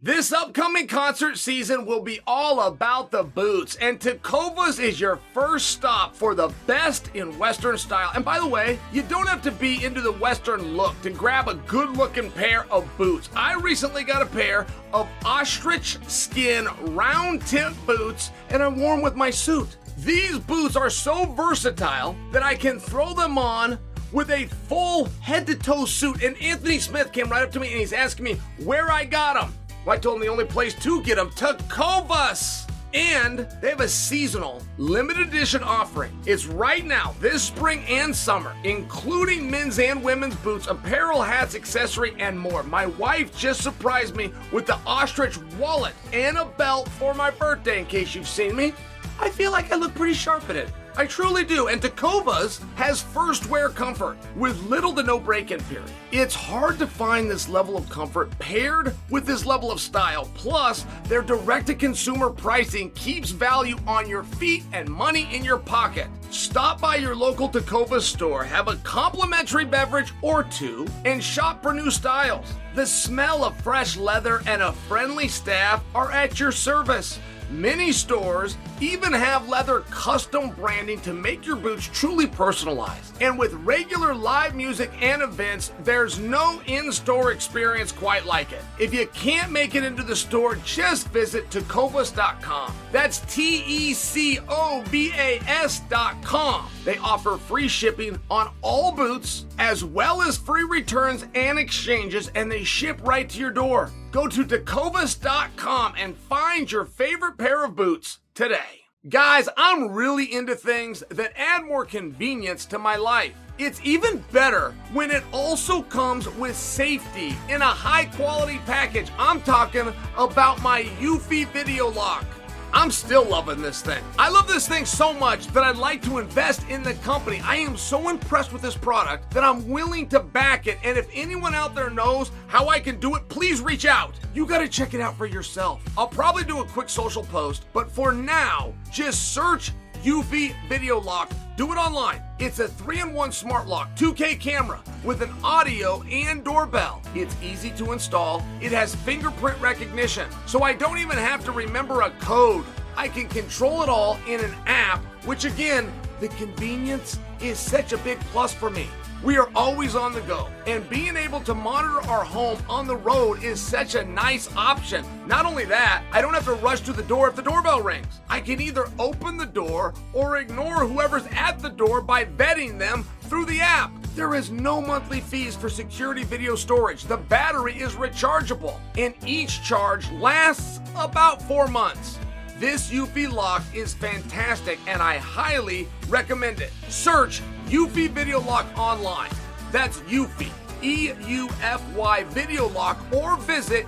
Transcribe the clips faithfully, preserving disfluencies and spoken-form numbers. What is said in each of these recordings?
This upcoming concert season will be all about the boots, and Tecovas is your first stop for the best in Western style. And by the way, you don't have to be into the Western look to grab a good-looking pair of boots. I recently got a pair of ostrich skin round-tip boots, and I wore them with my suit. These boots are so versatile that I can throw them on with a full head-to-toe suit. And Anthony Smith came right up to me and he's asking me where I got them. Well, I told him the only place to get them, Tecovas. And they have a seasonal, limited edition offering. It's right now, this spring and summer, including men's and women's boots, apparel, hats, accessory, and more. My wife just surprised me with the ostrich wallet and a belt for my birthday, in case you've seen me. I feel like I look pretty sharp in it. I truly do. And Tecovas has first wear comfort with little to no break-in period. It's hard to find this level of comfort paired with this level of style. Plus, their direct-to-consumer pricing keeps value on your feet and money in your pocket. Stop by your local Tecovas store, have a complimentary beverage or two, and shop for new styles. The smell of fresh leather and a friendly staff are at your service. Many stores even have leather custom branding to make your boots truly personalized. And with regular live music and events, there's no in-store experience quite like it. If you can't make it into the store, just visit tecovas dot com. That's T E C O V A S dot com. They offer free shipping on all boots, as well as free returns and exchanges, and they ship right to your door. Go to tecovas dot com and find your favorite pair of boots today. Guys, I'm really into things that add more convenience to my life. It's even better when it also comes with safety in a high quality package. I'm talking about my Eufy Video Lock. I'm still loving this thing. I love this thing so much that I'd like to invest in the company. I am so impressed with this product that I'm willing to back it. And if anyone out there knows how I can do it, please reach out. You got to check it out for yourself. I'll probably do a quick social post, but for now, just search Eufy Video Lock. Do it online. It's a three in one smart lock, two K camera with an audio and doorbell. It's easy to install. It has fingerprint recognition, so I don't even have to remember a code. I can control it all in an app, which again, the convenience is such a big plus for me. We are always on the go, and being able to monitor our home on the road is such a nice option. Not only that, I don't have to rush to the door if the doorbell rings. I can either open the door or ignore whoever's at the door by vetting them through the app. There is no monthly fees for security video storage. The battery is rechargeable, and each charge lasts about four months. This Eufy lock is fantastic, and I highly recommend it. Search Eufy Video Lock online. That's Eufy, E U F Y Video Lock, or visit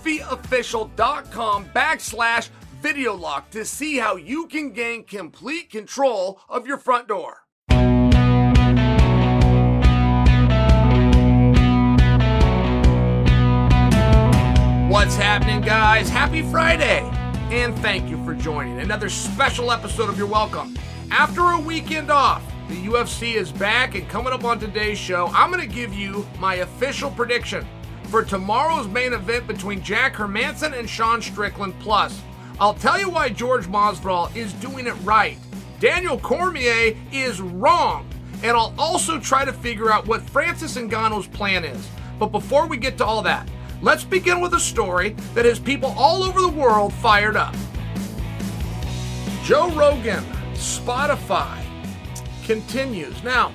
eufyofficial.com backslash video lock to see how you can gain complete control of your front door. What's happening, guys? Happy Friday! And thank you for joining another special episode of You're Welcome. After a weekend off, the U F C is back, and coming up on today's show, I'm going to give you my official prediction for tomorrow's main event between Jack Hermansson and Sean Strickland. Plus, I'll tell you why George Masvidal is doing it right, Daniel Cormier is wrong, and I'll also try to figure out what Francis Ngannou's plan is. But before we get to all that, let's begin with a story that has people all over the world fired up. Joe Rogan, Spotify, continues. Now,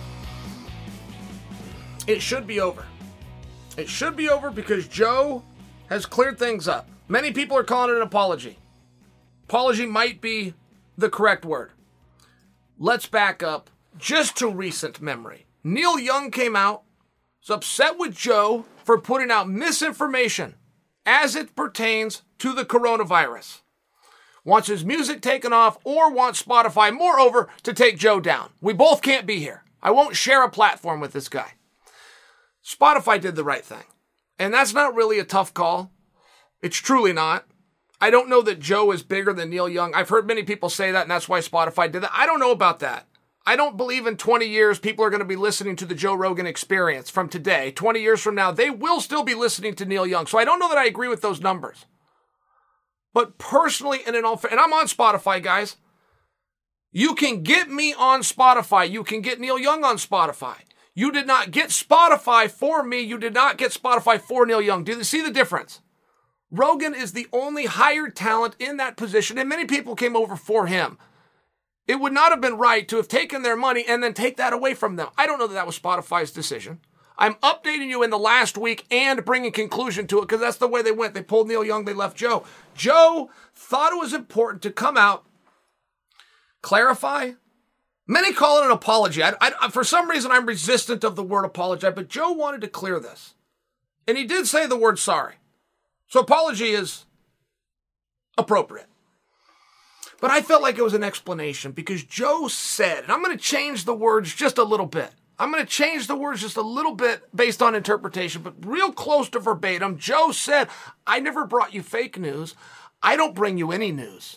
it should be over. It should be over because Joe has cleared things up. Many people are calling it an apology. Apology might be the correct word. Let's back up just to recent memory. Neil Young came out, was upset with Joe for putting out misinformation as it pertains to the coronavirus. Wants his music taken off or wants Spotify, moreover, to take Joe down. We both can't be here. I won't share a platform with this guy. Spotify did the right thing. And that's not really a tough call. It's truly not. I don't know that Joe is bigger than Neil Young. I've heard many people say that, and that's why Spotify did that. I don't know about that. I don't believe in twenty years people are going to be listening to the Joe Rogan Experience from today. twenty years from now, they will still be listening to Neil Young. So I don't know that I agree with those numbers. But personally, and in all fair, and I'm on Spotify, guys. You can get me on Spotify. You can get Neil Young on Spotify. You did not get Spotify for me. You did not get Spotify for Neil Young. Do you see the difference? Rogan is the only hired talent in that position, and many people came over for him. It would not have been right to have taken their money and then take that away from them. I don't know that that was Spotify's decision. I'm updating you in the last week and bringing conclusion to it because that's the way they went. They pulled Neil Young, they left Joe. Joe thought it was important to come out, clarify. Many call it an apology. I, I, for some reason, I'm resistant of the word apologize, but Joe wanted to clear this. And he did say the word sorry. So apology is appropriate. But I felt like it was an explanation because Joe said, and I'm going to change the words just a little bit. I'm going to change the words just a little bit based on interpretation, but real close to verbatim. Joe said, I never brought you fake news. I don't bring you any news.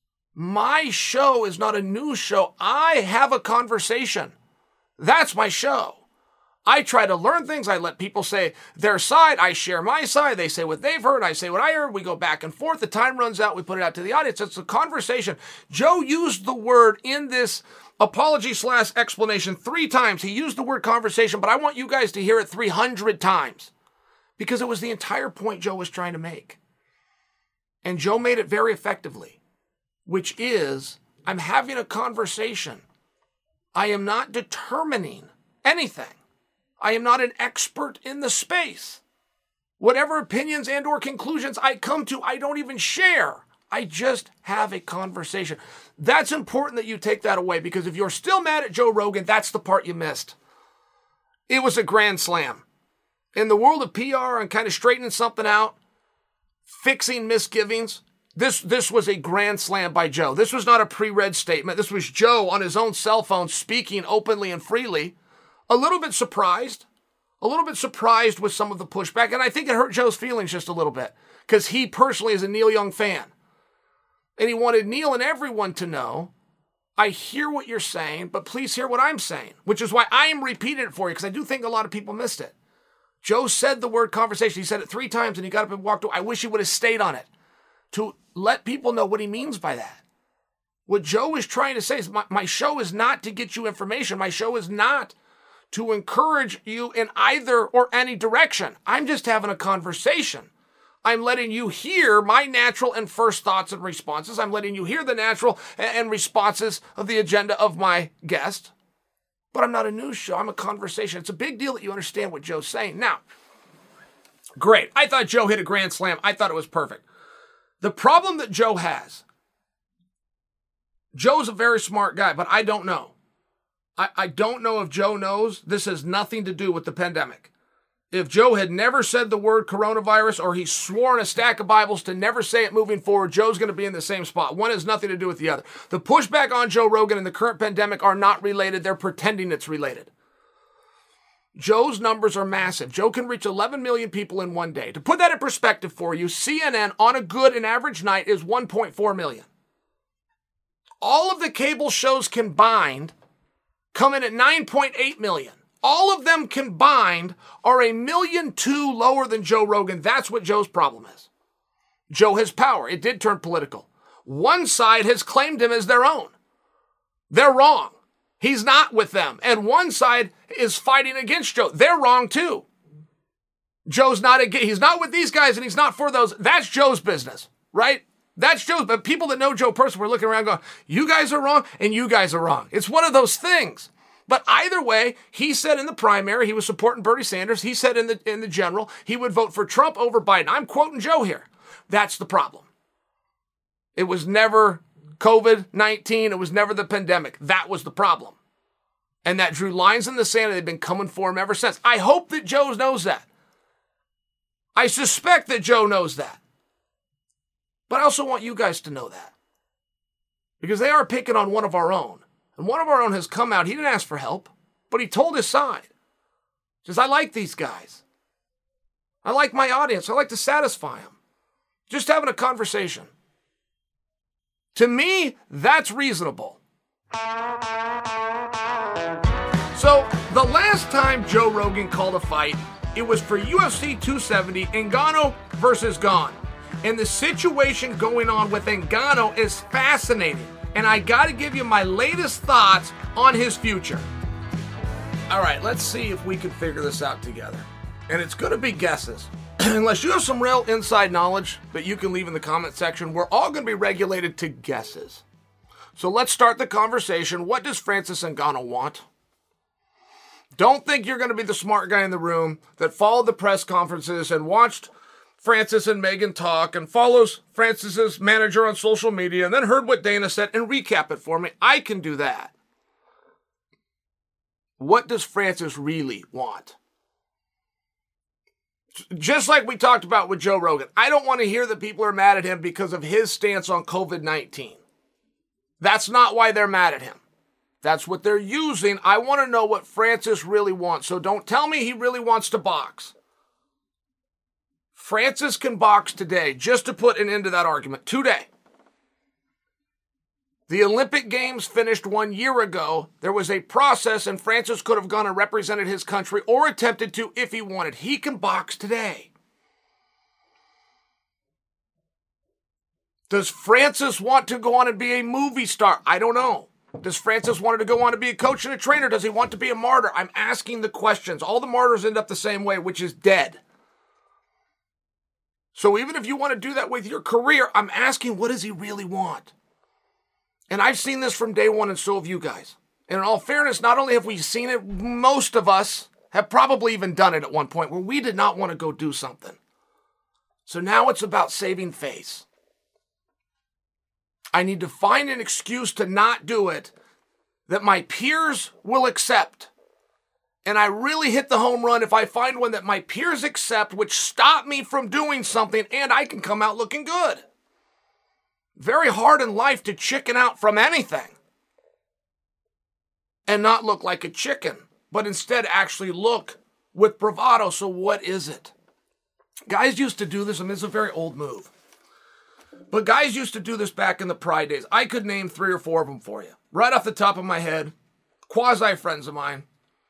My show is not a news show. I have a conversation. That's my show. I try to learn things. I let people say their side. I share my side. They say what they've heard. I say what I heard. We go back and forth. The time runs out. We put it out to the audience. It's a conversation. Joe used the word in this apology slash explanation three times. He used the word conversation, but I want you guys to hear it three hundred times because it was the entire point Joe was trying to make. And Joe made it very effectively, which is I'm having a conversation. I am not determining anything. I am not an expert in the space. Whatever opinions and or conclusions I come to, I don't even share. I just have a conversation. That's important that you take that away because if you're still mad at Joe Rogan, that's the part you missed. It was a grand slam. In the world of P R and kind of straightening something out, fixing misgivings, this, this was a grand slam by Joe. This was not a pre-read statement. This was Joe on his own cell phone speaking openly and freely. A little bit surprised, a little bit surprised with some of the pushback. And I think it hurt Joe's feelings just a little bit because he personally is a Neil Young fan. And he wanted Neil and everyone to know, I hear what you're saying, but please hear what I'm saying, which is why I am repeating it for you because I do think a lot of people missed it. Joe said the word conversation. He said it three times and he got up and walked away. I wish he would have stayed on it to let people know what he means by that. What Joe is trying to say is my, my show is not to get you information. My show is not to encourage you in either or any direction. I'm just having a conversation. I'm letting you hear my natural and first thoughts and responses. I'm letting you hear the natural and responses of the agenda of my guest. But I'm not a news show. I'm a conversation. It's a big deal that you understand what Joe's saying. Now, great. I thought Joe hit a grand slam. I thought it was perfect. The problem that Joe has, Joe's a very smart guy, but I don't know. I, I don't know if Joe knows this has nothing to do with the pandemic. If Joe had never said the word coronavirus or he swore in a stack of Bibles to never say it moving forward, Joe's going to be in the same spot. One has nothing to do with the other. The pushback on Joe Rogan and the current pandemic are not related. They're pretending it's related. Joe's numbers are massive. Joe can reach eleven million people in one day. To put that in perspective for you, C N N on a good and average night is one point four million. All of the cable shows combined come in at nine point eight million. All of them combined are a million two lower than Joe Rogan. That's what Joe's problem is. Joe has power. It did turn political. One side has claimed him as their own. They're wrong. He's not with them. And one side is fighting against Joe. They're wrong too. Joe's not, against, he's not with these guys and he's not for those. That's Joe's business, right? That's Joe's. But people that know Joe personally were looking around going, you guys are wrong and you guys are wrong. It's one of those things. But either way, he said in the primary, he was supporting Bernie Sanders. He said in the in the general, he would vote for Trump over Biden. I'm quoting Joe here. That's the problem. It was never covid nineteen. It was never the pandemic. That was the problem. And that drew lines in the sand, and they've been coming for him ever since. I hope that Joe knows that. I suspect that Joe knows that. But I also want you guys to know that. Because they are picking on one of our own. And one of our own has come out. He didn't ask for help, but he told his side. He says, I like these guys. I like my audience. I like to satisfy them. Just having a conversation. To me, that's reasonable. last time Joe Rogan called a fight, it was for U F C two seventy, Ngannou versus Gane. And the situation going on with Ngannou is fascinating. And I got to give you my latest thoughts on his future. All right, let's see if we can figure this out together. And it's going to be guesses. Unless you have some real inside knowledge that you can leave in the comment section, we're all going to be regulated to guesses. So let's start the conversation. What does Francis Ngannou want? Don't think you're going to be the smart guy in the room that followed the press conferences and watched Francis and Megan talk and follows Francis's manager on social media and then heard what Dana said and recap it for me. I can do that. What does Francis really want? Just like we talked about with Joe Rogan, I don't want to hear that people are mad at him because of his stance on covid nineteen. That's not why they're mad at him. That's what they're using. I want to know what Francis really wants. So don't tell me he really wants to box. Francis can box today, just to put an end to that argument, today. The Olympic Games finished one year ago. There was a process, and Francis could have gone and represented his country or attempted to if he wanted. He can box today. Does Francis want to go on and be a movie star? I don't know. Does Francis want to go on to be a coach and a trainer? Does he want to be a martyr? I'm asking the questions. All the martyrs end up the same way, which is dead. So even if you want to do that with your career, I'm asking, what does he really want? And I've seen this from day one, and so have you guys. And in all fairness, not only have we seen it, most of us have probably even done it at one point where we did not want to go do something. So now it's about saving face. I need to find an excuse to not do it that my peers will accept. And I really hit the home run if I find one that my peers accept, which stop me from doing something, and I can come out looking good. Very hard in life to chicken out from anything and not look like a chicken, but instead actually look with bravado. So what is it? Guys used to do this, and this is a very old move. But guys used to do this back in the Pride days. I could name three or four of them for you. Right off the top of my head, quasi-friends of mine.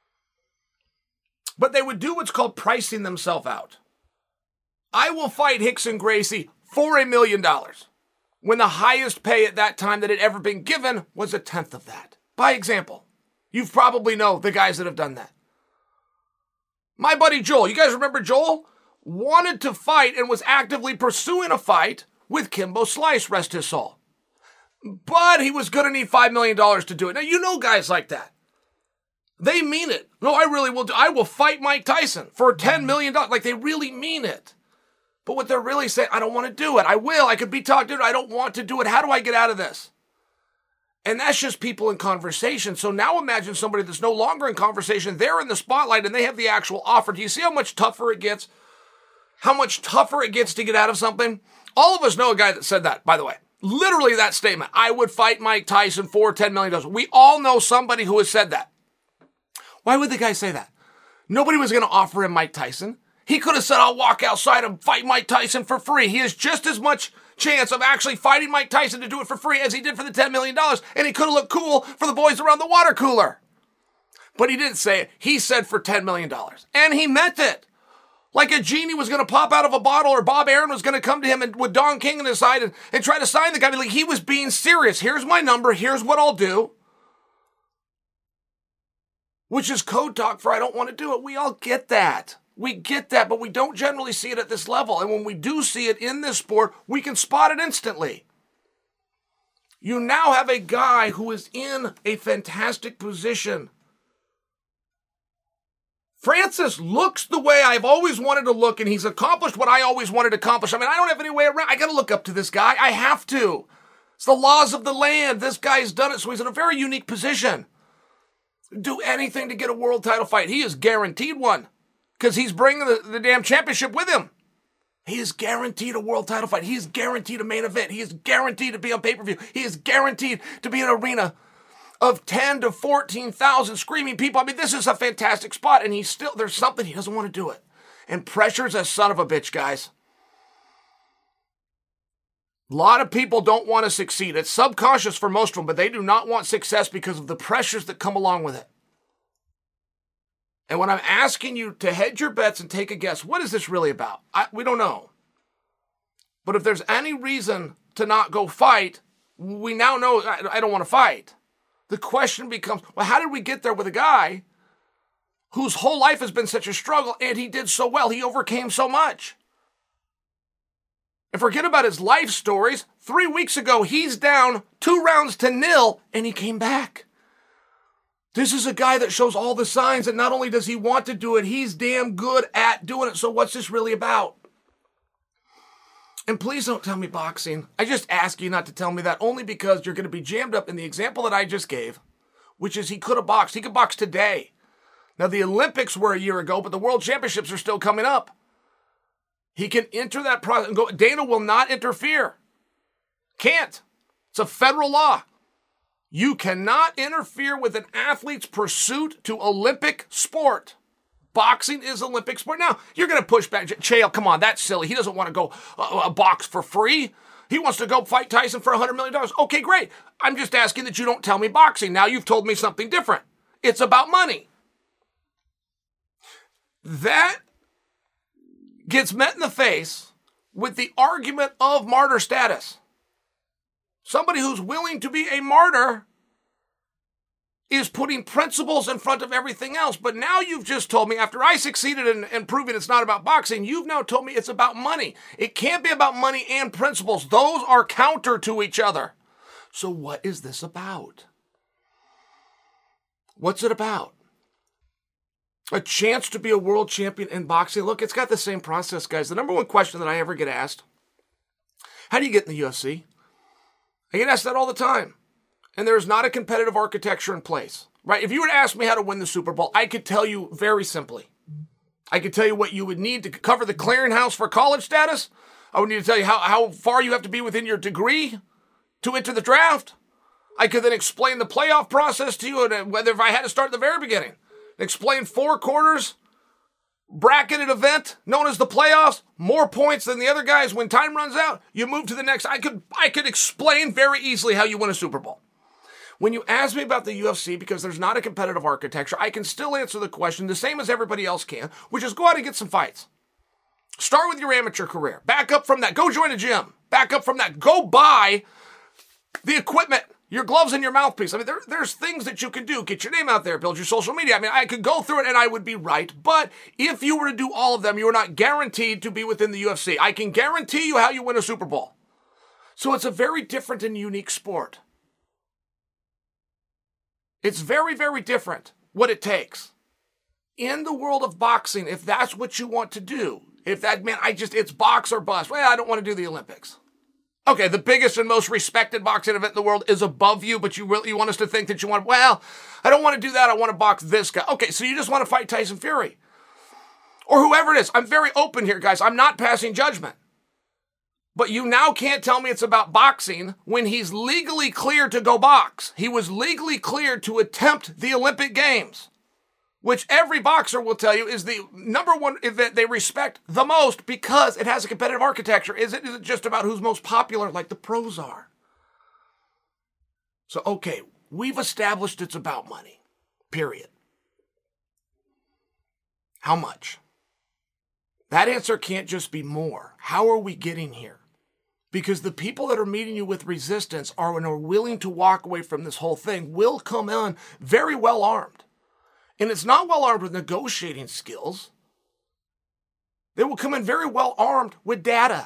But they would do what's called pricing themselves out. I will fight Rickson Gracie for a million dollars, when the highest pay at that time that had ever been given was a tenth of that. By example, you probably know the guys that have done that. My buddy Joel, you guys remember Joel? Wanted to fight and was actively pursuing a fight with Kimbo Slice, rest his soul. But he was going to need five million dollars to do it. Now, you know guys like that. They mean it. No, I really will do. I will fight Mike Tyson for ten million dollars. Like, they really mean it. But what they're really saying, I don't want to do it. I will. I could be talked to. I don't want to do it. How do I get out of this? And that's just people in conversation. So now imagine somebody that's no longer in conversation. They're in the spotlight and they have the actual offer. Do you see how much tougher it gets? How much tougher it gets to get out of something? All of us know a guy that said that, by the way. Literally that statement. I would fight Mike Tyson for ten million dollars. We all know somebody who has said that. Why would the guy say that? Nobody was going to offer him Mike Tyson. He could have said, I'll walk outside and fight Mike Tyson for free. He has just as much chance of actually fighting Mike Tyson to do it for free as he did for the ten million dollars. And he could have looked cool for the boys around the water cooler. But he didn't say it. He said for ten million dollars. And he meant it. Like a genie was going to pop out of a bottle, or Bob Aaron was going to come to him and with Don King on his side and, and try to sign the guy. Like, he was being serious. Here's my number. Here's what I'll do. Which is code talk for I don't want to do it. We all get that. We get that, but we don't generally see it at this level. And when we do see it in this sport, we can spot it instantly. You now have a guy who is in a fantastic position. Francis looks the way I've always wanted to look, and he's accomplished what I always wanted to accomplish. I mean, I don't have any way around. I got to look up to this guy. I have to. It's the laws of the land. This guy's done it, so he's in a very unique position. Do anything to get a world title fight. He is guaranteed one because he's bringing the, the damn championship with him. He is guaranteed a world title fight. He is guaranteed a main event. He is guaranteed to be on pay-per-view. He is guaranteed to be in an arena of ten to fourteen thousand screaming people. I mean, this is a fantastic spot, and he's still, there's something he doesn't want to do it. And pressure's a son of a bitch, guys. A lot of people don't want to succeed. It's subconscious for most of them, but they do not want success because of the pressures that come along with it. And when I'm asking you to hedge your bets and take a guess, what is this really about? I, we don't know. But if there's any reason to not go fight, we now know I, I don't want to fight. The question becomes, well, how did we get there with a guy whose whole life has been such a struggle and he did so well? He overcame so much. And forget about his life stories. Three weeks ago, he's down two rounds to nil and he came back. This is a guy that shows all the signs that not only does he want to do it, he's damn good at doing it. So what's this really about? And please don't tell me boxing. I just ask you not to tell me that only because you're going to be jammed up in the example that I just gave, which is he could have boxed. He could box today. Now, the Olympics were a year ago, but the World Championships are still coming up. He can enter that process and go. Dana will not interfere. Can't. It's a federal law. You cannot interfere with an athlete's pursuit to Olympic sport. Boxing is Olympic sport. Now, you're going to push back. Chael, come on, that's silly. He doesn't want to go uh, uh, box for free. He wants to go fight Tyson for one hundred million dollars. Okay, great. I'm just asking that you don't tell me boxing. Now you've told me something different. It's about money. That gets met in the face with the argument of martyr status. Somebody who's willing to be a martyr is putting principles in front of everything else. But now you've just told me, after I succeeded in, in proving it's not about boxing, you've now told me it's about money. It can't be about money and principles. Those are counter to each other. So what is this about? What's it about? A chance to be a world champion in boxing? Look, it's got the same process, guys. The number one question that I ever get asked, how do you get in the U F C? I get asked that all the time. And there is not a competitive architecture in place, right? If you were to ask me how to win the Super Bowl, I could tell you very simply. I could tell you what you would need to cover the clearinghouse for college status. I would need to tell you how, how far you have to be within your degree to enter the draft. I could then explain the playoff process to you, and whether if I had to start at the very beginning, explain four quarters, bracketed event known as the playoffs, more points than the other guys. When time runs out, you move to the next. I could I could explain very easily how you win a Super Bowl. When you ask me about the U F C, because there's not a competitive architecture, I can still answer the question the same as everybody else can, which is go out and get some fights. Start with your amateur career. Back up from that. Go join a gym. Back up from that. Go buy the equipment, your gloves and your mouthpiece. I mean, there, there's things that you can do. Get your name out there. Build your social media. I mean, I could go through it and I would be right. But if you were to do all of them, you are not guaranteed to be within the U F C. I can guarantee you how you win a Super Bowl. So it's a very different and unique sport. It's very, very different what it takes. In the world of boxing, if that's what you want to do, if that, man, I just, it's box or bust. Well, I don't want to do the Olympics. Okay, the biggest and most respected boxing event in the world is above you, but you really you want us to think that you want, well, I don't want to do that. I want to box this guy. Okay, so you just want to fight Tyson Fury. Or whoever it is. I'm very open here, guys. I'm not passing judgment. But you now can't tell me it's about boxing when he's legally cleared to go box. He was legally cleared to attempt the Olympic Games, which every boxer will tell you is the number one event they respect the most because it has a competitive architecture. Is it, is it just about who's most popular like the pros are? So, okay, we've established it's about money, period. How much? That answer can't just be more. How are we getting here? Because the people that are meeting you with resistance are and are willing to walk away from this whole thing will come in very well armed. And it's not well armed with negotiating skills. They will come in very well armed with data.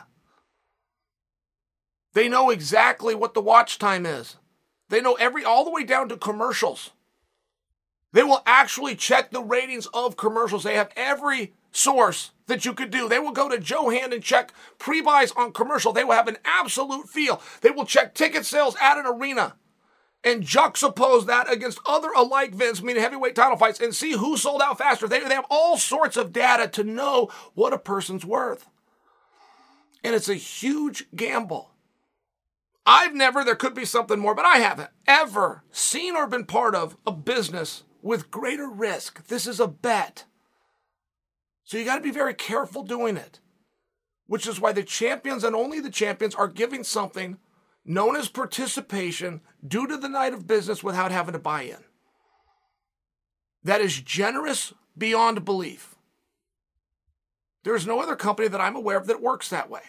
They know exactly what the watch time is. They know every, all the way down to commercials. They will actually check the ratings of commercials. They have every source that you could do. They will go to Johan and check pre-buys on commercial. They will have an absolute feel. They will check ticket sales at an arena and juxtapose that against other alike events, meaning heavyweight title fights, and see who sold out faster. They, they have all sorts of data to know what a person's worth. And it's a huge gamble. I've never, there could be something more, but I haven't ever seen or been part of a business with greater risk. This is a bet. So you got to be very careful doing it, which is why the champions and only the champions are giving something known as participation due to the night of business without having to buy in. That is generous beyond belief. There's no other company that I'm aware of that works that way.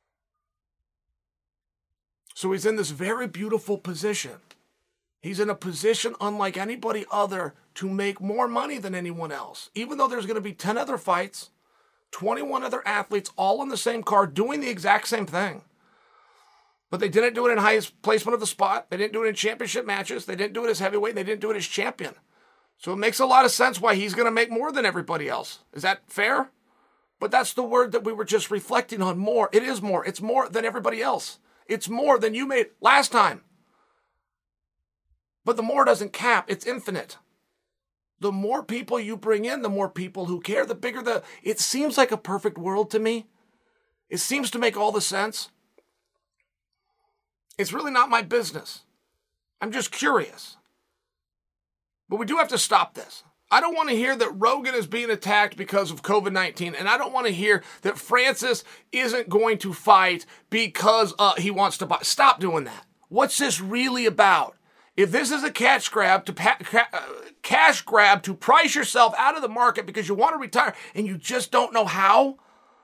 So he's in this very beautiful position. He's in a position unlike anybody other to make more money than anyone else. Even though there's going to be ten other fights, twenty-one other athletes all on the same card doing the exact same thing. But they didn't do it in highest placement of the spot. They didn't do it in championship matches. They didn't do it as heavyweight. They didn't do it as champion. So it makes a lot of sense why he's going to make more than everybody else. Is that fair? But that's the word that we were just reflecting on, more. It is more. It's more than everybody else. It's more than you made last time. But the more doesn't cap. It's infinite. The more people you bring in, the more people who care, the bigger the... It seems like a perfect world to me. It seems to make all the sense. It's really not my business. I'm just curious. But we do have to stop this. I don't want to hear that Rogan is being attacked because of covid nineteen, and I don't want to hear that Francis isn't going to fight because uh, he wants to buy. Stop doing that. What's this really about? If this is a cash grab to pa- ca- uh, cash grab to price yourself out of the market because you want to retire and you just don't know how,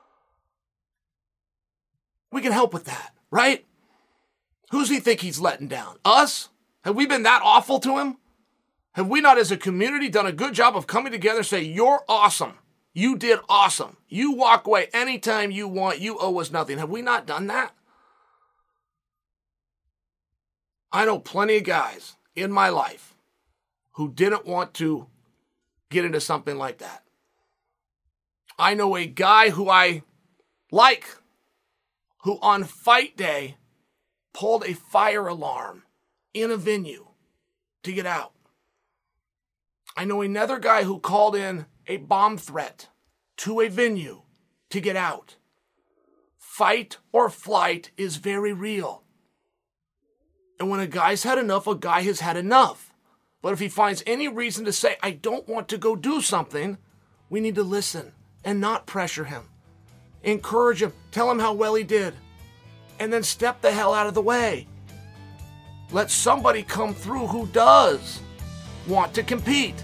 we can help with that, right? Who's he think he's letting down? Us? Have we been that awful to him? Have we not as a community done a good job of coming together and say, you're awesome. You did awesome. You walk away anytime you want. You owe us nothing. Have we not done that? I know plenty of guys in my life who didn't want to get into something like that. I know a guy who I like, who on fight day pulled a fire alarm in a venue to get out. I know another guy who called in a bomb threat to a venue to get out. Fight or flight is very real. And when a guy's had enough, a guy has had enough. But if he finds any reason to say, I don't want to go do something, we need to listen and not pressure him. Encourage him, tell him how well he did, and then step the hell out of the way. Let somebody come through who does want to compete.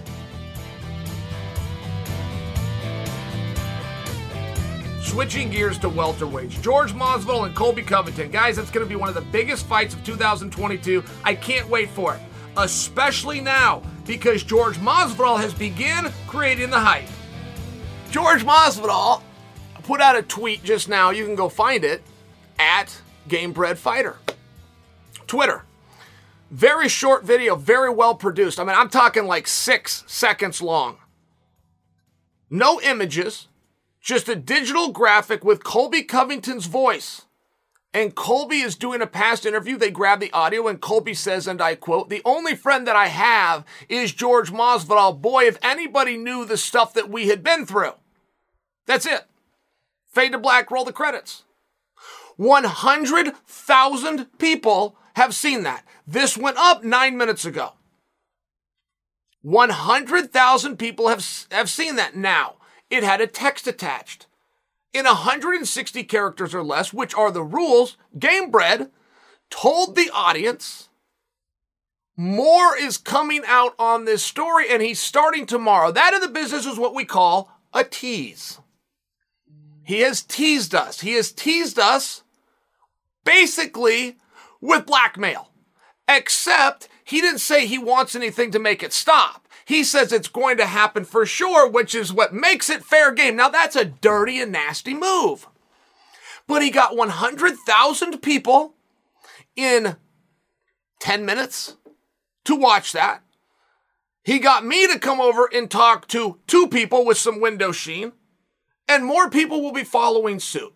Switching gears to welterweights, George Masvidal and Colby Covington. Guys, that's going to be one of the biggest fights of two thousand twenty-two. I can't wait for it, especially now because George Masvidal has begun creating the hype. George Masvidal put out a tweet just now. You can go find it at Gamebred Fighter. Twitter. Very short video, very well produced. I mean, I'm talking like six seconds long. No images, just a digital graphic with Colby Covington's voice. And Colby is doing a past interview. They grab the audio and Colby says, and I quote, "The only friend that I have is George Masvidal. Boy, if anybody knew the stuff that we had been through." That's it. Fade to black, roll the credits. one hundred thousand people have seen that. This went up nine minutes ago. one hundred thousand people have, have seen that now. It had a text attached. In one hundred sixty characters or less, which are the rules, Gamebred told the audience more is coming out on this story and he's starting tomorrow. That in the business is what we call a tease. He has teased us. He has teased us basically with blackmail. Except he didn't say he wants anything to make it stop. He says it's going to happen for sure, which is what makes it fair game. Now that's a dirty and nasty move. But he got one hundred thousand people in ten minutes to watch that. He got me to come over and talk to two people with some window sheen. And more people will be following suit.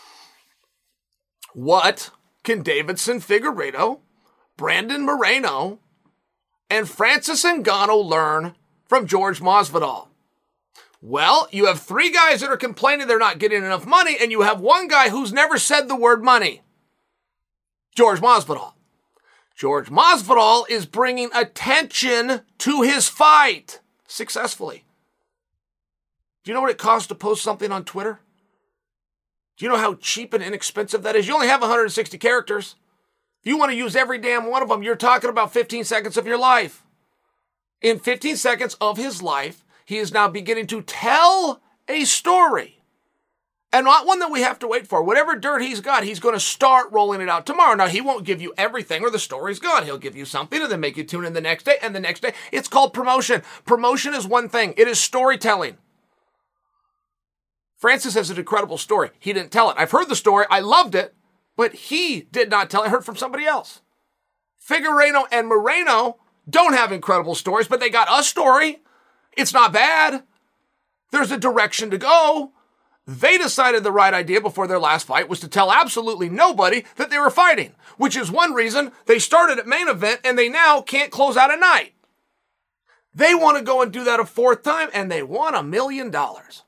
What can Davidson Figueiredo, Brandon Moreno, and Francis Ngannou learn from George Masvidal? Well, you have three guys that are complaining they're not getting enough money, and you have one guy who's never said the word money. George Masvidal. George Masvidal is bringing attention to his fight successfully. Do you know what it costs to post something on Twitter? Do you know how cheap and inexpensive that is? You only have one hundred sixty characters. If you want to use every damn one of them, you're talking about fifteen seconds of your life. In fifteen seconds of his life, he is now beginning to tell a story. And not one that we have to wait for. Whatever dirt he's got, he's going to start rolling it out tomorrow. Now, he won't give you everything or the story's gone. He'll give you something and then make you tune in the next day and the next day. It's called promotion. Promotion is one thing. It is storytelling. Francis has an incredible story. He didn't tell it. I've heard the story. I loved it, but he did not tell it. I heard from somebody else. Figueiredo and Moreno don't have incredible stories, but they got a story. It's not bad. There's a direction to go. They decided the right idea before their last fight was to tell absolutely nobody that they were fighting, which is one reason they started at main event and they now can't close out a night. They want to go and do that a fourth time, and they won a million dollars.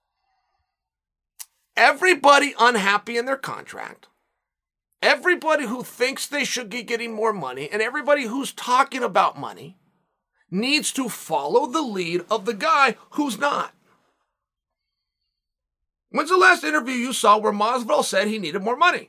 Everybody unhappy in their contract, everybody who thinks they should be getting more money, and everybody who's talking about money needs to follow the lead of the guy who's not. When's the last interview you saw where Masvidal said he needed more money?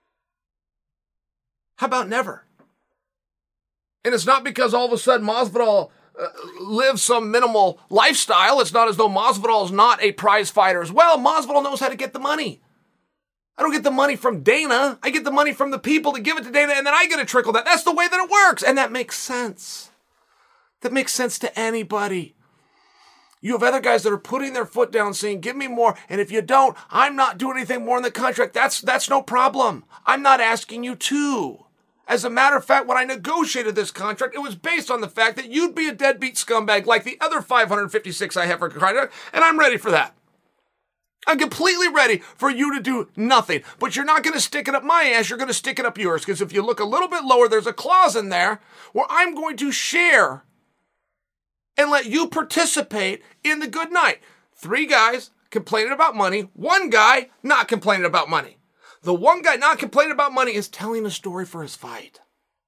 How about never? And it's not because all of a sudden Masvidal uh, lives some minimal lifestyle. It's not as though Masvidal is not a prize fighter as well. Masvidal knows how to get the money. I don't get the money from Dana. I get the money from the people to give it to Dana, and then I get a trickle that. That's the way that it works, and that makes sense. That makes sense to anybody. You have other guys that are putting their foot down saying, give me more. And if you don't, I'm not doing anything more in the contract. That's, that's no problem. I'm not asking you to. As a matter of fact, when I negotiated this contract, it was based on the fact that you'd be a deadbeat scumbag like the other five hundred fifty-six I have for contract, and I'm ready for that. I'm completely ready for you to do nothing. But you're not going to stick it up my ass. You're going to stick it up yours. Because if you look a little bit lower, there's a clause in there where I'm going to share and let you participate in the good night. Three guys complaining about money, one guy not complaining about money. The one guy not complaining about money is telling a story for his fight.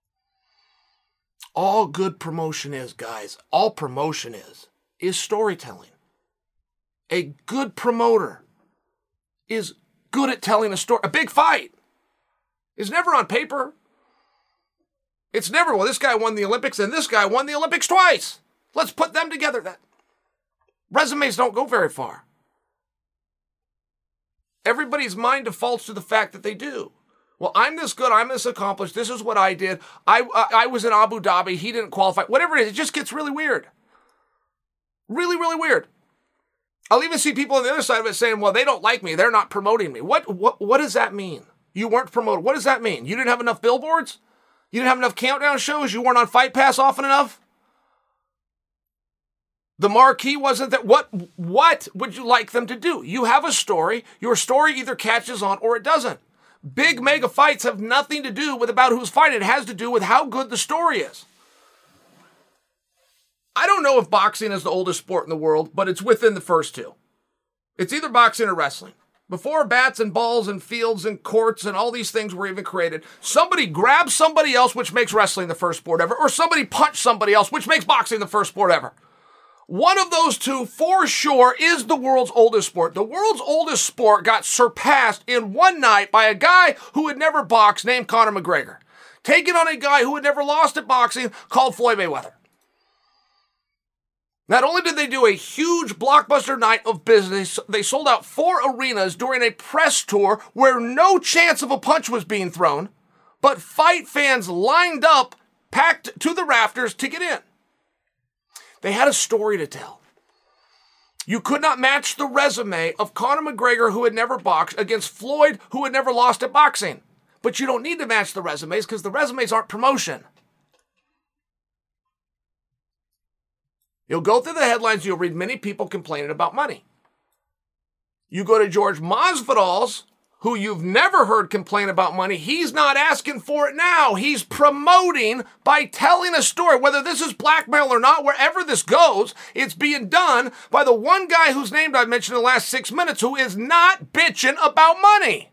All good promotion is, guys, all promotion is, is storytelling. A good promoter is good at telling a story. A big fight is never on paper. It's never, well, this guy won the Olympics and this guy won the Olympics twice. Let's put them together. That resumes don't go very far. Everybody's mind defaults to the fact that they do. Well, I'm this good. I'm this accomplished. This is what I did. I, I, I was in Abu Dhabi. He didn't qualify. Whatever it is, it just gets really weird. Really, really weird. I'll even see people on the other side of it saying, well, they don't like me. They're not promoting me. What, what, what does that mean? You weren't promoted. What does that mean? You didn't have enough billboards? You didn't have enough countdown shows? You weren't on Fight Pass often enough? The marquee wasn't that. What, what would you like them to do? You have a story. Your story either catches on or it doesn't. Big mega fights have nothing to do with about who's fighting. It has to do with how good the story is. I don't know if boxing is the oldest sport in the world, but it's within the first two. It's either boxing or wrestling. Before bats and balls and fields and courts and all these things were even created, somebody grabbed somebody else, which makes wrestling the first sport ever, or somebody punched somebody else, which makes boxing the first sport ever. One of those two, for sure, is the world's oldest sport. The world's oldest sport got surpassed in one night by a guy who had never boxed named Conor McGregor, taking on a guy who had never lost at boxing called Floyd Mayweather. Not only did they do a huge blockbuster night of business, they sold out four arenas during a press tour where no chance of a punch was being thrown, but fight fans lined up, packed to the rafters to get in. They had a story to tell. You could not match the resume of Conor McGregor, who had never boxed, against Floyd, who had never lost at boxing. But you don't need to match the resumes because the resumes aren't promotion. You'll go through the headlines, you'll read many people complaining about money. You go to George Masvidal's, who you've never heard complain about money. He's not asking for it now. He's promoting by telling a story. Whether this is blackmail or not, wherever this goes, it's being done by the one guy whose name I mentioned in the last six minutes who is not bitching about money.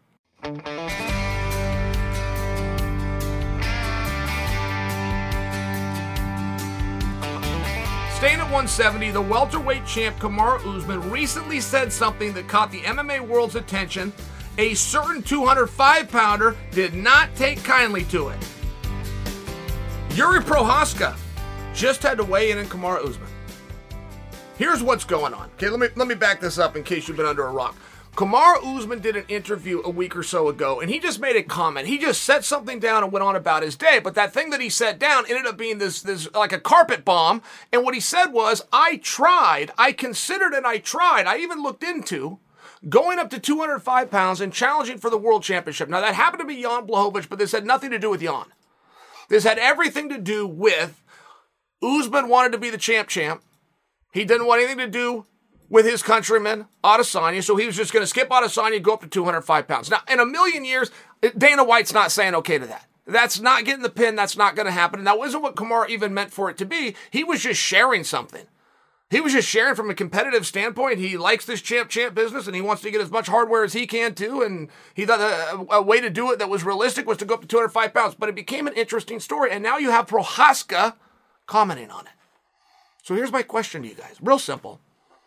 Staying at one seventy, the welterweight champ Kamaru Usman recently said something that caught the M M A world's attention. A certain two hundred five pounder did not take kindly to it. Yuri Prochazka just had to weigh in on Kamaru Usman. Here's what's going on. Okay, let me let me back this up in case you've been under a rock. Kamaru Usman did an interview a week or so ago, and he just made a comment. He just set something down and went on about his day, but that thing that he set down ended up being this, this like a carpet bomb, and what he said was, I tried, I considered and I tried, I even looked into going up to two hundred five pounds and challenging for the world championship. Now, that happened to be Jan Blachowicz, but this had nothing to do with Jan. This had everything to do with Usman wanted to be the champ champ. He didn't want anything to do with his countryman, Adesanya, so he was just going to skip Adesanya and go up to two hundred five pounds. Now, in a million years, Dana White's not saying okay to that. That's not getting the pin. That's not going to happen. And that wasn't what Kamaru even meant for it to be. He was just sharing something. He was just sharing from a competitive standpoint. He likes this champ-champ business, and he wants to get as much hardware as he can, too. And he thought a, a way to do it that was realistic was to go up to two hundred five pounds. But it became an interesting story, and now you have Prochazka commenting on it. So here's my question to you guys. Real simple.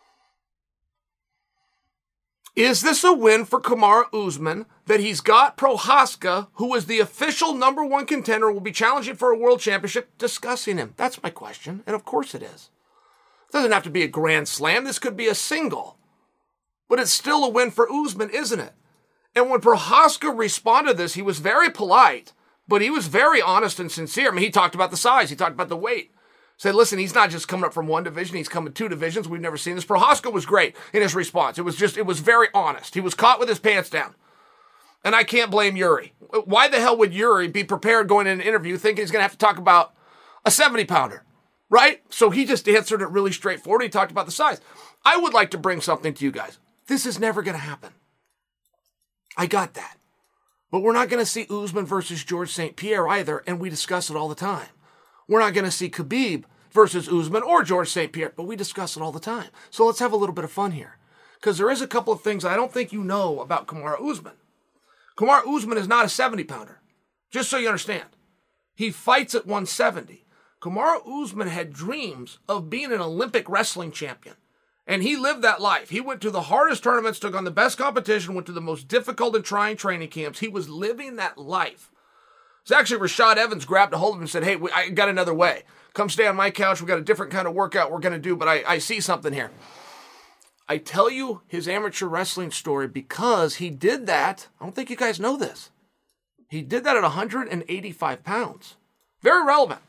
Is this a win for Kamaru Usman that he's got Prochazka, who is the official number one contender, will be challenging for a world championship, discussing him? That's my question, and of course it is. It doesn't have to be a grand slam. This could be a single. But it's still a win for Usman, isn't it? And when Prochazka responded to this, he was very polite, but he was very honest and sincere. I mean, he talked about the size. He talked about the weight. Said, listen, he's not just coming up from one division. He's coming two divisions. We've never seen this. Prochazka was great in his response. It was just, it was very honest. He was caught with his pants down. And I can't blame Yuri. Why the hell would Yuri be prepared going in an interview thinking he's going to have to talk about a seventy-pounder, right? So he just answered it really straightforward. He talked about the size. I would like to bring something to you guys. This is never going to happen. I got that. But we're not going to see Usman versus George Saint Pierre either, and we discuss it all the time. We're not going to see Khabib versus Usman or George Saint Pierre, but we discuss it all the time. So let's have a little bit of fun here. Because there is a couple of things I don't think you know about Kamaru Usman. Kamaru Usman is not a seventy-pounder. Just so you understand. He fights at one seventy. Kamaru Usman had dreams of being an Olympic wrestling champion. And he lived that life. He went to the hardest tournaments, took on the best competition, went to the most difficult and trying training camps. He was living that life. It's actually Rashad Evans grabbed a hold of him and said, hey, I got another way. Come stay on my couch. We got a different kind of workout we're going to do, but I, I see something here. I tell you his amateur wrestling story because he did that. I don't think you guys know this. He did that at one hundred eighty-five pounds. Very relevant.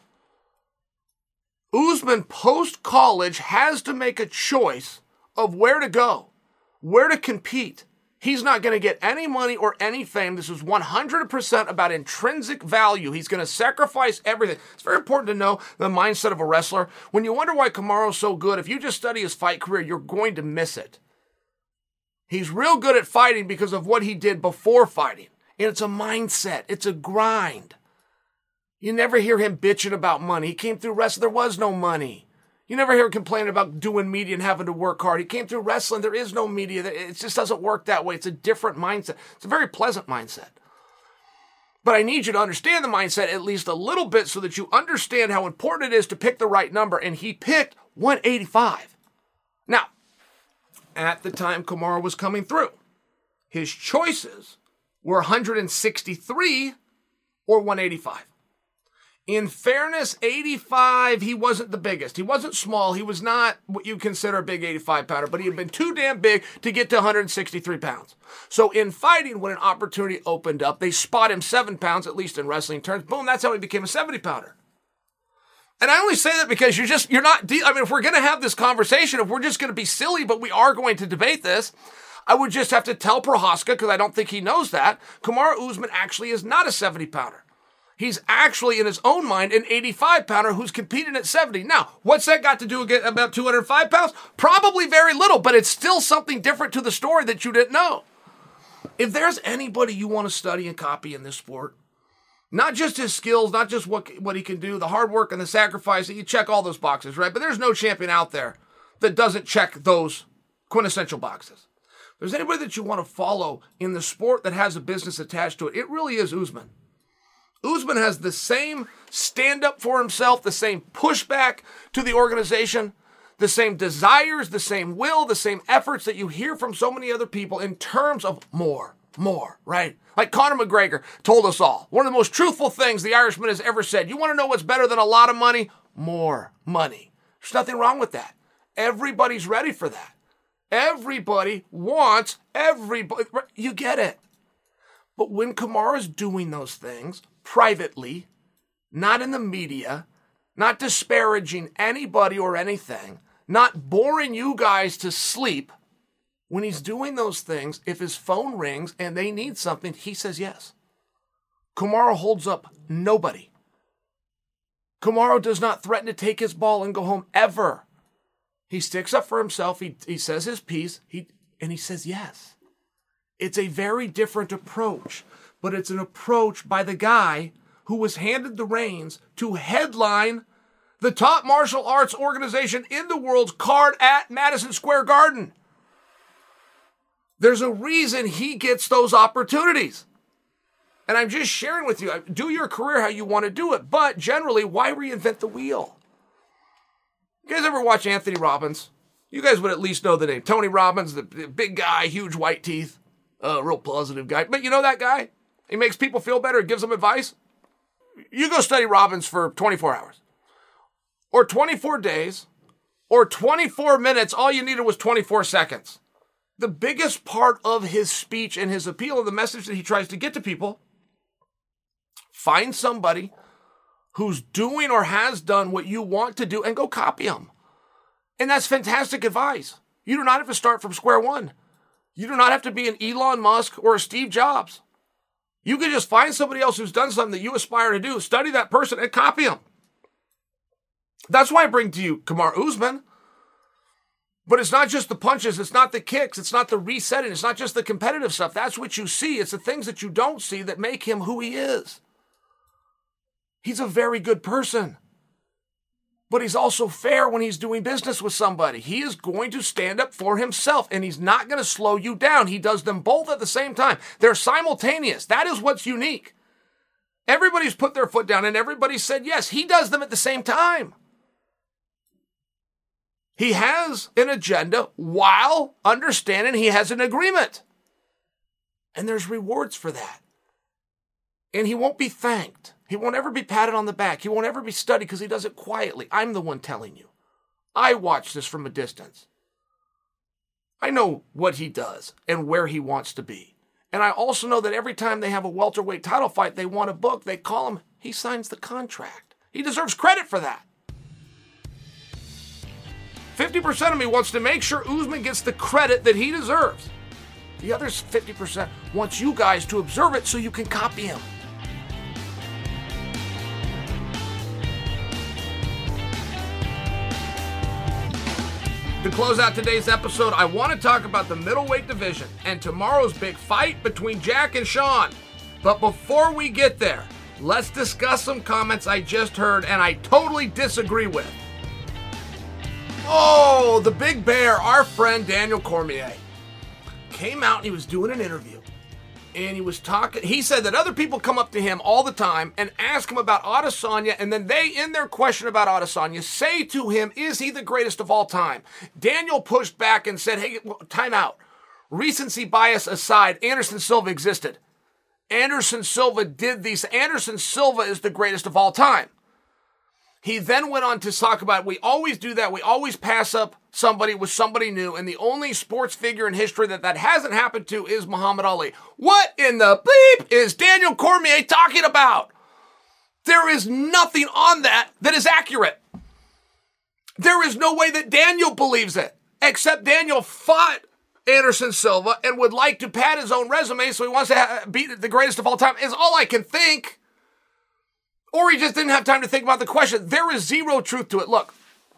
Usman, post-college, has to make a choice of where to go, where to compete. He's not going to get any money or any fame. This is one hundred percent about intrinsic value. He's going to sacrifice everything. It's very important to know the mindset of a wrestler. When you wonder why Kamaru's so good, if you just study his fight career, you're going to miss it. He's real good at fighting because of what he did before fighting. And it's a mindset. It's a grind. You never hear him bitching about money. He came through wrestling. There was no money. You never hear him complaining about doing media and having to work hard. He came through wrestling. There is no media. It just doesn't work that way. It's a different mindset. It's a very pleasant mindset. But I need you to understand the mindset at least a little bit so that you understand how important it is to pick the right number. And he picked one eighty-five. Now, at the time Kamaru was coming through, his choices were one sixty-three or one eighty-five. In fairness, eighty-five, he wasn't the biggest. He wasn't small. He was not what you consider a big eighty-five pounder, but he had been too damn big to get to one sixty-three pounds. So in fighting, when an opportunity opened up, they spot him seven pounds, at least in wrestling terms. Boom, that's how he became a seventy pounder. And I only say that because you're just, you're not, de- I mean, if we're going to have this conversation, if we're just going to be silly, but we are going to debate this, I would just have to tell Prochazka, because I don't think he knows that, Kamaru Usman actually is not a seventy pounder. He's actually, in his own mind, an eighty-five pounder who's competing at seventy. Now, what's that got to do with about two hundred five pounds? Probably very little, but it's still something different to the story that you didn't know. If there's anybody you want to study and copy in this sport, not just his skills, not just what, what he can do, the hard work and the sacrifice, you check all those boxes, right? But there's no champion out there that doesn't check those quintessential boxes. If there's anybody that you want to follow in the sport that has a business attached to it, it really is Usman. Usman has the same stand-up for himself, the same pushback to the organization, the same desires, the same will, the same efforts that you hear from so many other people in terms of more, more, right? Like Conor McGregor told us all, one of the most truthful things the Irishman has ever said. You want to know what's better than a lot of money? More money. There's nothing wrong with that. everybody's ready for that. Everybody wants everybody. You get it. But when Kamaru's doing those things privately, not in the media, not disparaging anybody or anything, not boring you guys to sleep, when he's doing those things, if his phone rings and they need something, he says yes. Kamaru holds up nobody. Kamaru does not threaten to take his ball and go home ever. He sticks up for himself. He, he says his piece, he, and he says yes. It's a very different approach, but it's an approach by the guy who was handed the reins to headline the top martial arts organization in the world's card at Madison Square Garden. There's a reason he gets those opportunities. And I'm just sharing with you, do your career how you want to do it, but generally, why reinvent the wheel? You guys ever watch Anthony Robbins? You guys would at least know the name. Tony Robbins, the, the big guy, huge white teeth, uh, real positive guy. But you know that guy? He makes people feel better, gives them advice. You go study Robbins for twenty-four hours. Or twenty-four days. Or twenty-four minutes. All you needed was twenty-four seconds. The biggest part of his speech and his appeal and the message that he tries to get to people, find somebody who's doing or has done what you want to do and go copy them. And that's fantastic advice. You do not have to start from square one. You do not have to be an Elon Musk or a Steve Jobs. You can just find somebody else who's done something that you aspire to do, study that person and copy them. That's why I bring to you Kamaru Usman. But it's not just the punches, it's not the kicks, it's not the resetting, it's not just the competitive stuff. That's what you see. It's the things that you don't see that make him who he is. He's a very good person. But he's also fair when he's doing business with somebody. He is going to stand up for himself, and he's not going to slow you down. He does them both at the same time. They're simultaneous. That is what's unique. Everybody's put their foot down, and everybody said yes. He does them at the same time. He has an agenda while understanding he has an agreement. And there's rewards for that. And he won't be thanked. He won't ever be patted on the back. He won't ever be studied because he does it quietly. I'm the one telling you. I watch this from a distance. I know what he does and where he wants to be. And I also know that every time they have a welterweight title fight, they want a book, they call him, he signs the contract. He deserves credit for that. fifty percent of me wants to make sure Usman gets the credit that he deserves. The other fifty percent wants you guys to observe it so you can copy him. To close out today's episode, I want to talk about the middleweight division and tomorrow's big fight between Jack and Sean. But before we get there, let's discuss some comments I just heard and I totally disagree with. Oh, the big bear, our friend Daniel Cormier, came out and he was doing an interview. And he was talking, he said that other people come up to him all the time and ask him about Adesanya, and then they, in their question about Adesanya, say to him, is he the greatest of all time? Daniel pushed back and said, hey, time out. Recency bias aside, Anderson Silva existed. Anderson Silva did these. Anderson Silva is the greatest of all time. He then went on to talk about, we always do that. We always pass up somebody with somebody new. And the only sports figure in history that that hasn't happened to is Muhammad Ali. What in the bleep is Daniel Cormier talking about? There is nothing on that that is accurate. There is no way that Daniel believes it, except Daniel fought Anderson Silva and would like to pad his own resume, so he wants to ha- beat the greatest of all time, is all I can think. Or he just didn't have time to think about the question. There is zero truth to it. Look,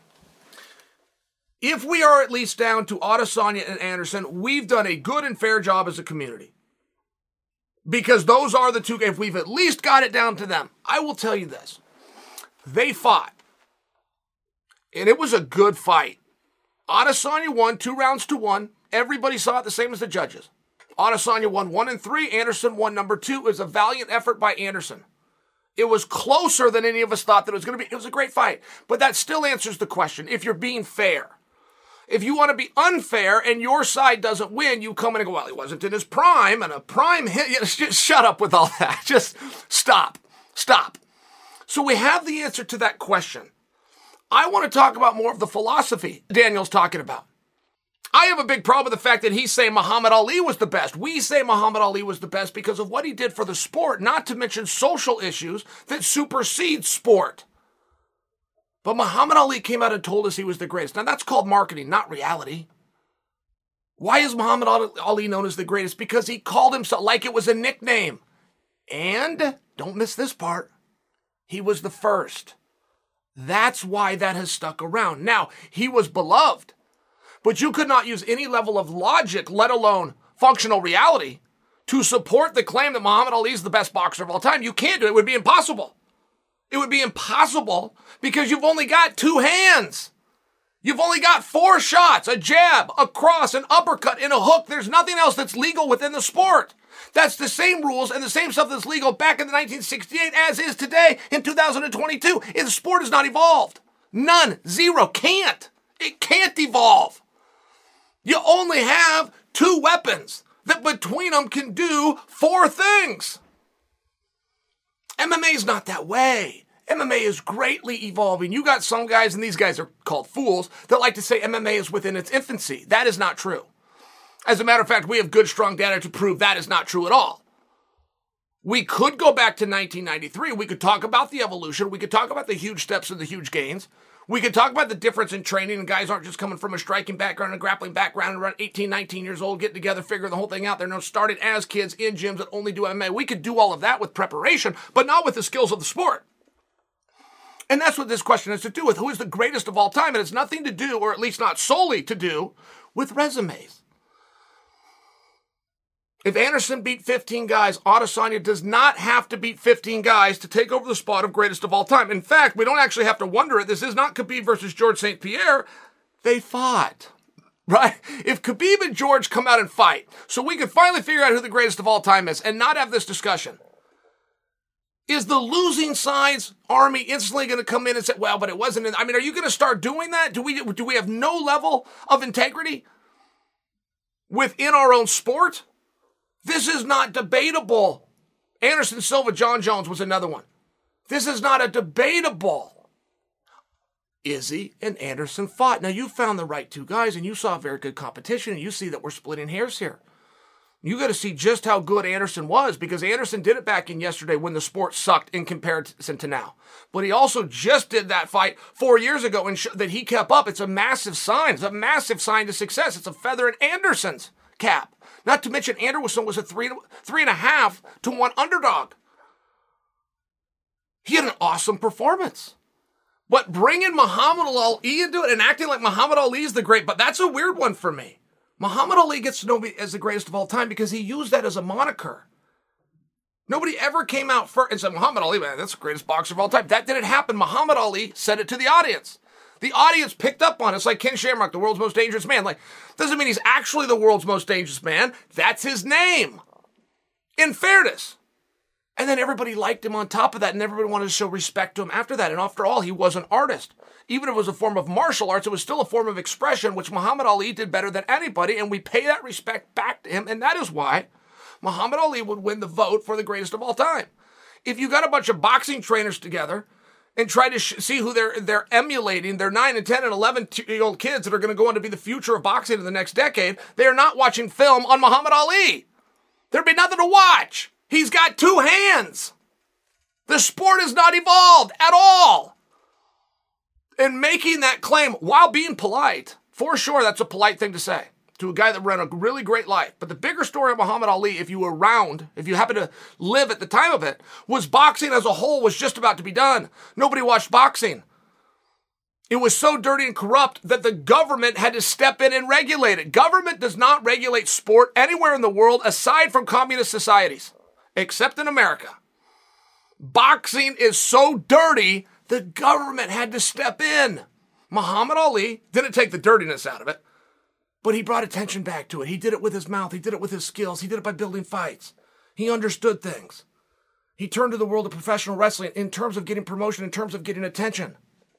if we are at least down to Adesanya and Anderson, we've done a good and fair job as a community. Because those are the two, if we've at least got it down to them. I will tell you this. They fought. And it was a good fight. Adesanya won two rounds to one. Everybody saw it the same as the judges. Adesanya won one and three. Anderson won number two. It was a valiant effort by Anderson. It was closer than any of us thought that it was going to be. It was a great fight. But that still answers the question, if you're being fair. If you want to be unfair and your side doesn't win, you come in and go, well, he wasn't in his prime, and a prime hit. Just shut up with all that. Just stop. Stop. So we have the answer to that question. I want to talk about more of the philosophy Daniel's talking about. I have a big problem with the fact that he's saying Muhammad Ali was the best. We say Muhammad Ali was the best because of what he did for the sport, not to mention social issues that supersede sport. But Muhammad Ali came out and told us he was the greatest. Now that's called marketing, not reality. Why is Muhammad Ali known as the greatest? Because he called himself like it was a nickname. And, don't miss this part, he was the first. That's why that has stuck around. Now, he was beloved. But you could not use any level of logic, let alone functional reality, to support the claim that Muhammad Ali is the best boxer of all time. You can't do it. It would be impossible. It would be impossible because you've only got two hands. You've only got four shots, a jab, a cross, an uppercut, and a hook. There's nothing else that's legal within the sport. That's the same rules and the same stuff that's legal back in the nineteen sixty-eight as is today in two thousand twenty-two. And the sport has not evolved. None. Zero. Can't. It can't evolve. You only have two weapons that between them can do four things. M M A is not that way. M M A is greatly evolving. You got some guys, and these guys are called fools, that like to say M M A is within its infancy. That is not true. As a matter of fact, we have good, strong data to prove that is not true at all. We could go back to nineteen ninety-three. We could talk about the evolution. We could talk about the huge steps and the huge gains. We could talk about the difference in training, and guys aren't just coming from a striking background and a grappling background and around eighteen, nineteen years old, getting together, figuring the whole thing out. They're now started as kids in gyms that only do M M A. We could do all of that with preparation, but not with the skills of the sport. And that's what this question has to do with. Who is the greatest of all time? And it's nothing to do, or at least not solely to do, with resumes. If Anderson beat fifteen guys, Adesanya does not have to beat fifteen guys to take over the spot of greatest of all time. In fact, we don't actually have to wonder it. This is not Khabib versus George Saint Pierre. They fought, right? If Khabib and George come out and fight, so we can finally figure out who the greatest of all time is and not have this discussion, is the losing side's army instantly going to come in and say, well, but it wasn't in, I mean, are you going to start doing that? Do we, do we have no level of integrity within our own sport? This is not debatable. Anderson Silva, John Jones was another one. This is not a debatable. Izzy and Anderson fought. Now, you found the right two guys, and you saw very good competition, and you see that we're splitting hairs here. You got to see just how good Anderson was, because Anderson did it back in yesterday when the sport sucked in comparison to now. But he also just did that fight four years ago and sh- that he kept up. It's a massive sign. It's a massive sign to success. It's a feather in Anderson's cap. Not to mention Anderson was a three, three and a half to one underdog. He had an awesome performance. But bringing Muhammad Ali into it and acting like Muhammad Ali is the great, but that's a weird one for me. Muhammad Ali gets to know me as the greatest of all time because he used that as a moniker. Nobody ever came out first and said, Muhammad Ali, man, that's the greatest boxer of all time. That didn't happen. Muhammad Ali said it to the audience. The audience picked up on it. It's like Ken Shamrock, the world's most dangerous man. Like, doesn't mean he's actually the world's most dangerous man. That's his name. In fairness. And then everybody liked him on top of that, and everybody wanted to show respect to him after that. And after all, he was an artist. Even if it was a form of martial arts, it was still a form of expression, which Muhammad Ali did better than anybody, and we pay that respect back to him, and that is why Muhammad Ali would win the vote for the greatest of all time. If you got a bunch of boxing trainers together and try to sh- see who they're they're emulating, they're nine and ten and eleven-year-old kids that are going to go on to be the future of boxing in the next decade, they are not watching film on Muhammad Ali. There'd be nothing to watch. He's got two hands. The sport has not evolved at all. And making that claim while being polite, for sure that's a polite thing to say to a guy that ran a really great life. But the bigger story of Muhammad Ali, if you were around, if you happen to live at the time of it, was boxing as a whole was just about to be done. Nobody watched boxing. It was so dirty and corrupt that the government had to step in and regulate it. Government does not regulate sport anywhere in the world aside from communist societies, except in America. Boxing is so dirty, the government had to step in. Muhammad Ali didn't take the dirtiness out of it, but he brought attention back to it. He did it with his mouth. He did it with his skills. He did it by building fights. He understood things. He turned to the world of professional wrestling in terms of getting promotion, in terms of getting attention.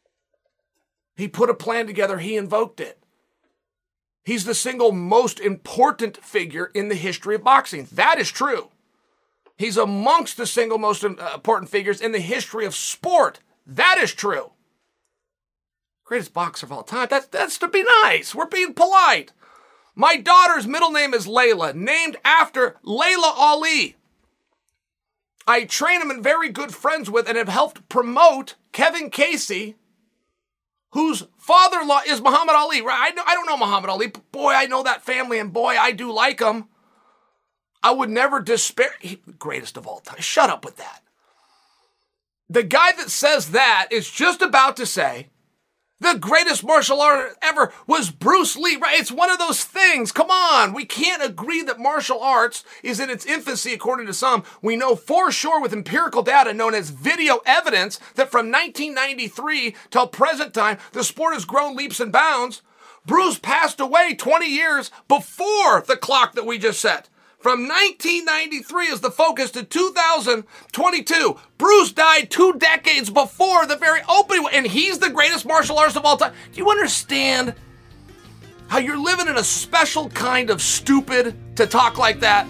He put a plan together. He invoked it. He's the single most important figure in the history of boxing. That is true. He's amongst the single most important figures in the history of sport. That is true. Greatest boxer of all time. That's, that's to be nice. We're being polite. My daughter's middle name is Layla, named after Layla Ali. I train him and very good friends with and have helped promote Kevin Casey, whose father-in-law is Muhammad Ali. Right? I, know, I don't know Muhammad Ali, but boy, I know that family, and boy, I do like him. I would never despair. He, greatest of all time. Shut up with that. The guy that says that is just about to say the greatest martial art ever was Bruce Lee, right? It's one of those things. Come on. We can't agree that martial arts is in its infancy, according to some. We know for sure with empirical data known as video evidence that from nineteen ninety-three till present time, the sport has grown leaps and bounds. Bruce passed away twenty years before the clock that we just set. From nineteen ninety-three is the focus to two thousand twenty-two. Bruce died two decades before the very opening, and he's the greatest martial artist of all time. Do you understand how you're living in a special kind of stupid to talk like that?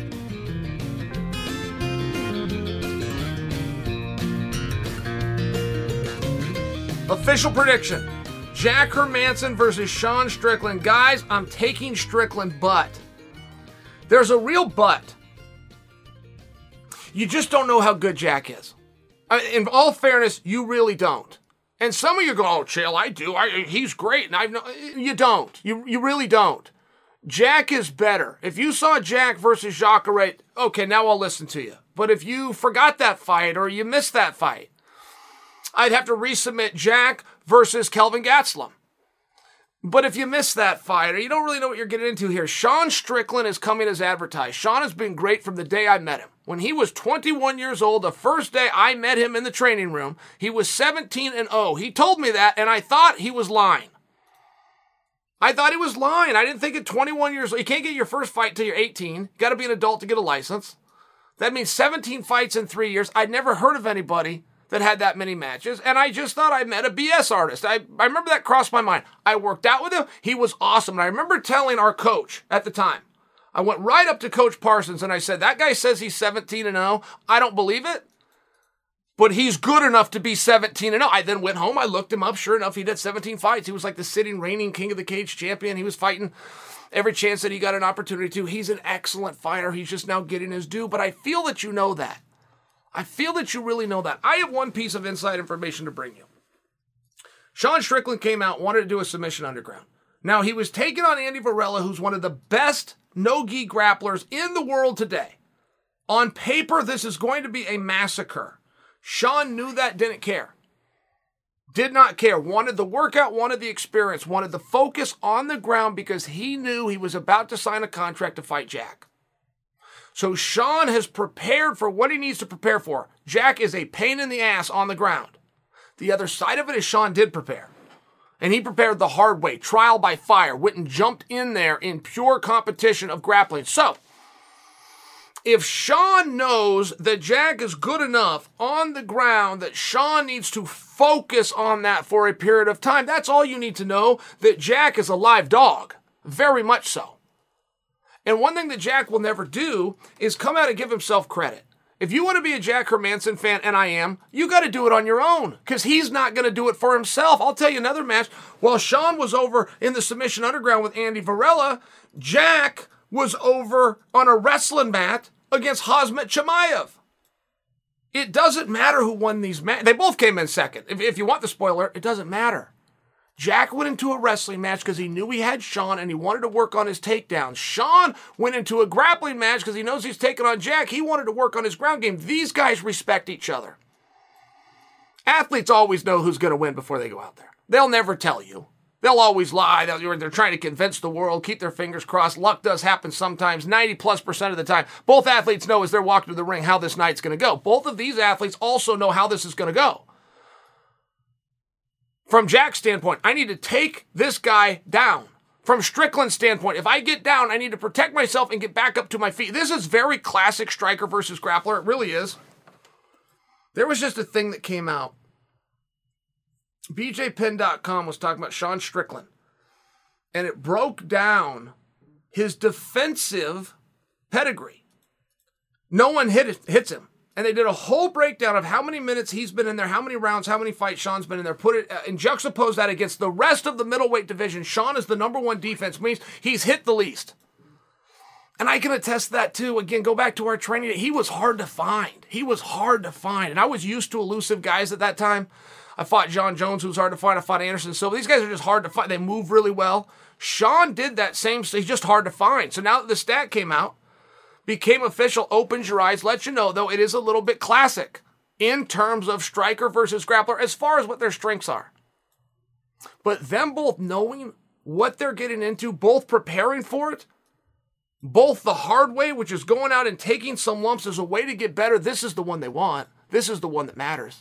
Official prediction. Jack Hermansson versus Sean Strickland. Guys, I'm taking Strickland, but there's a real but. You just don't know how good Jack is. In all fairness, you really don't. And some of you go, oh, chill, I do. I, he's great. And I've no, you don't. You you really don't. Jack is better. If you saw Jack versus Jacare, okay, now I'll listen to you. But if you forgot that fight or you missed that fight, I'd have to resubmit Jack versus Kelvin Gastelum. But if you miss that fight, or you don't really know what you're getting into here, Sean Strickland is coming as advertised. Sean has been great from the day I met him. When he was twenty-one years old, the first day I met him in the training room, he was seventeen and oh. He told me that, and I thought he was lying. I thought he was lying. I didn't think at twenty-one years old, you can't get your first fight till you're eighteen. Got to be an adult to get a license. That means seventeen fights in three years. I'd never heard of anybody that had that many matches, and I just thought I met a B S artist. I, I remember that crossed my mind. I worked out with him. He was awesome. And I remember telling our coach at the time, I went right up to Coach Parsons and I said, that guy says he's seventeen and oh. I don't believe it, but he's good enough to be seventeen and oh. I then went home. I looked him up. Sure enough, he did seventeen fights. He was like the sitting reigning king of the cage champion. He was fighting every chance that he got an opportunity to. He's an excellent fighter. He's just now getting his due, but I feel that you know that. I feel that you really know that. I have one piece of inside information to bring you. Sean Strickland came out, wanted to do a submission underground. Now, he was taking on Andy Varela, who's one of the best no-gi grapplers in the world today. On paper, this is going to be a massacre. Sean knew that, didn't care. Did not care. Wanted the workout, wanted the experience, wanted the focus on the ground because he knew he was about to sign a contract to fight Jack. So Sean has prepared for what he needs to prepare for. Jack is a pain in the ass on the ground. The other side of it is Sean did prepare. And he prepared the hard way, trial by fire, went and jumped in there in pure competition of grappling. So, if Sean knows that Jack is good enough on the ground that Sean needs to focus on that for a period of time, that's all you need to know, that Jack is a live dog. Very much so. And one thing that Jack will never do is come out and give himself credit. If you want to be a Jack Hermansson fan, and I am, you got to do it on your own because he's not going to do it for himself. I'll tell you another match. While Sean was over in the Submission Underground with Andy Varela, Jack was over on a wrestling mat against Khamzat Chimaev. It doesn't matter who won these matches. They both came in second. If, if you want the spoiler, it doesn't matter. Jack went into a wrestling match because he knew he had Sean and he wanted to work on his takedowns. Sean went into a grappling match because he knows he's taking on Jack. He wanted to work on his ground game. These guys respect each other. Athletes always know who's going to win before they go out there. They'll never tell you. They'll always lie. They're trying to convince the world, keep their fingers crossed. Luck does happen sometimes, ninety plus percent of the time. Both athletes know as they're walking to the ring how this night's going to go. Both of these athletes also know how this is going to go. From Jack's standpoint, I need to take this guy down. From Strickland's standpoint, if I get down, I need to protect myself and get back up to my feet. This is very classic striker versus grappler. It really is. There was just a thing that came out. B J Penn dot com was talking about Sean Strickland. And it broke down his defensive pedigree. No one hit, hits him. and they did a whole breakdown of how many minutes he's been in there, how many rounds, how many fights Sean's been in there, put it uh, and juxtapose that against the rest of the middleweight division. Sean is the number one defense, means he's hit the least. And I can attest to that too. Again, go back to our training. He was hard to find. He was hard to find. And I was used to elusive guys at that time. I fought John Jones, who was hard to find. I fought Anderson Silva. These guys are just hard to find. They move really well. Sean did that same, he's just hard to find. So now that the stat came out, became official, opens your eyes, lets you know, though, it is a little bit classic in terms of striker versus grappler as far as what their strengths are. But them both knowing what they're getting into, both preparing for it, both the hard way, which is going out and taking some lumps as a way to get better. This is the one they want. This is the one that matters.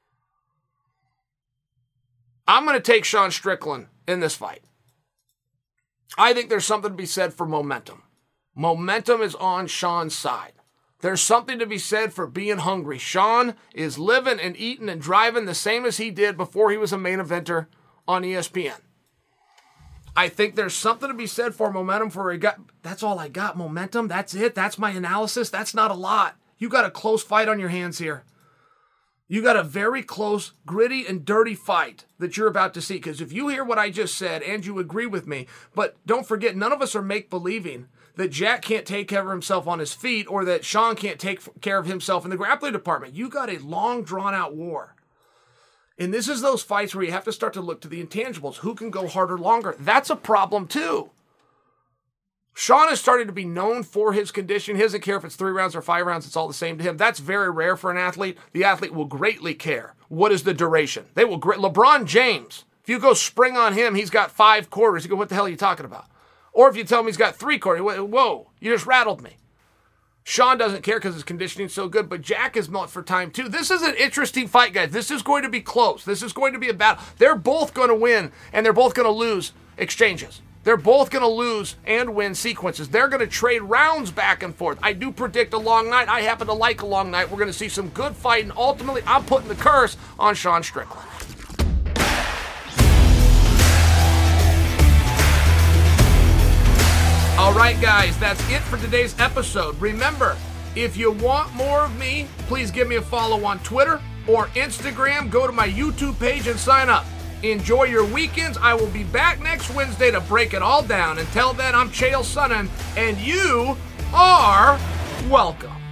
I'm going to take Sean Strickland in this fight. I think there's something to be said for momentum. Momentum is on Sean's side. There's something to be said for being hungry. Sean is living and eating and driving the same as he did before he was a main eventer on E S P N. I think there's something to be said for momentum for a guy. That's all I got, momentum. That's it. That's my analysis. That's not a lot. You got a close fight on your hands here. You got a very close, gritty, and dirty fight that you're about to see. Because if you hear what I just said and you agree with me, but don't forget, none of us are make-believing that Jack can't take care of himself on his feet or that Sean can't take care of himself in the grappling department. You got a long, drawn-out war. And this is those fights where you have to start to look to the intangibles. Who can go harder longer? That's a problem, too. Sean is starting to be known for his condition. He doesn't care if it's three rounds or five rounds. It's all the same to him. That's very rare for an athlete. The athlete will greatly care. What is the duration? They will. LeBron James, if you go spring on him, he's got five quarters. You go, what the hell are you talking about? Or if you tell him he's got three quarters, whoa, you just rattled me. Sean doesn't care because his conditioning's so good, but Jack is built for time too. This is an interesting fight, guys. This is going to be close. This is going to be a battle. They're both going to win, and they're both going to lose exchanges. They're both going to lose and win sequences. They're going to trade rounds back and forth. I do predict a long night. I happen to like a long night. We're going to see some good fighting. Ultimately, I'm putting the curse on Sean Strickland. All right, guys, that's it for today's episode. Remember, if you want more of me, please give me a follow on Twitter or Instagram. Go to my YouTube page and sign up. Enjoy your weekends. I will be back next Wednesday to break it all down. Until then, I'm Chael Sonnen, and you are welcome.